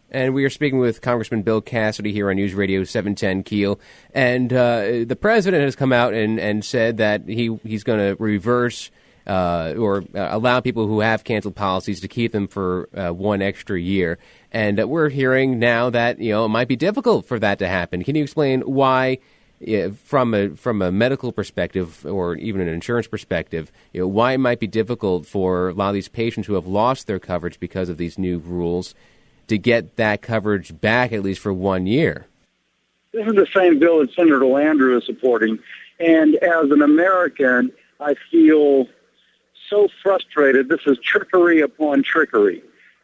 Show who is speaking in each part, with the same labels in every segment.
Speaker 1: And we are speaking with Congressman Bill Cassidy here on News Radio 710 Keel. And the president has come out and said that he's going to reverse or allow people who have canceled policies to keep them for one extra year. And we're hearing now that, it might be difficult for that to happen. Can you explain why, from a medical perspective or even an insurance perspective, why it might be difficult for a lot of these patients who have lost their coverage because of these new rules to get that coverage back, at least for 1 year?
Speaker 2: This is the same bill that Senator Landrieu is supporting. And as an American, I feel so frustrated. This is trickery upon trickery.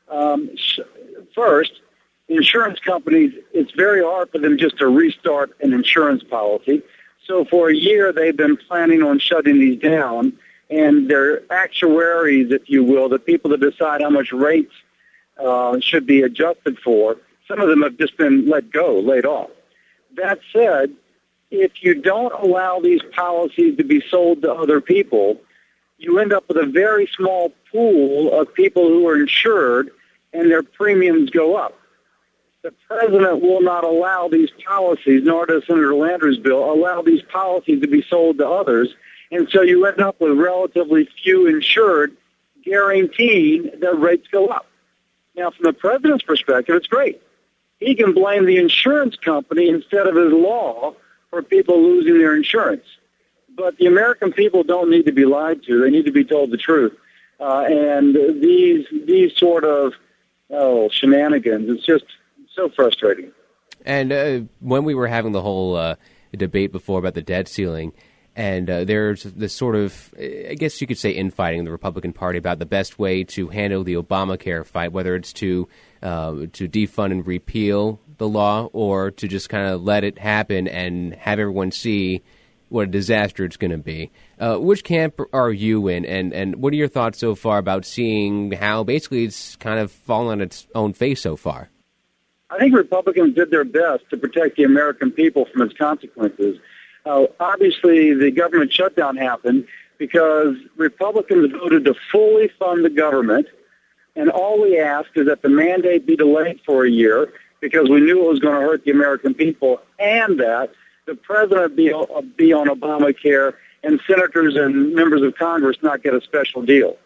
Speaker 2: First, insurance companies, it's very hard for them just to restart an insurance policy. So for a year, they've been planning on shutting these down. And their actuaries, if you will, the people that decide how much rates should be adjusted for, some of them have just been laid off. That said, if you don't allow these policies to be sold to other people, you end up with a very small pool of people who are insured and their premiums go up. The president will not allow these policies, nor does Senator Landrieu's bill, allow these policies to be sold to others. And so you end up with relatively few insured, guaranteeing that rates go up. Now, from the president's perspective, it's great. He can blame the insurance company instead of his law for people losing their insurance. But the American people don't need to be lied to. They need to be told the truth. And these sort of shenanigans, it's just so frustrating.
Speaker 1: And when we were having the whole debate before about the debt ceiling, and there's this sort of, I guess you could say, infighting in the Republican Party about the best way to handle the Obamacare fight, whether it's to defund and repeal the law or to just kind of let it happen and have everyone see what a disaster it's going to be. Which camp are you in, and what are your thoughts so far about seeing how basically it's kind of fallen on its own face so far?
Speaker 2: I think Republicans did their best to protect the American people from its consequences. Obviously, the government shutdown happened because Republicans voted to fully fund the government, and all we ask is that the mandate be delayed for a year because we knew it was going to hurt the American people, and that the president be on Obamacare and senators and members of Congress not get a special deal.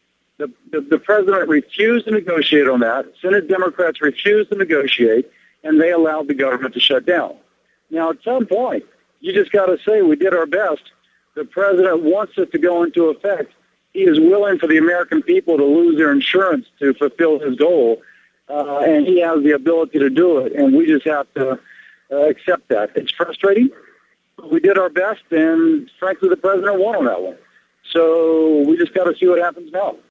Speaker 2: The president refused to negotiate on that. Senate Democrats refused to negotiate, and they allowed the government to shut down. Now, at some point, you just got to say we did our best. The president wants it to go into effect. He is willing for the American people to lose their insurance to fulfill his goal, and he has the ability to do it, and we just have to accept that. It's frustrating, but we did our best, and frankly, the president won on that one. So we just got to see what happens now.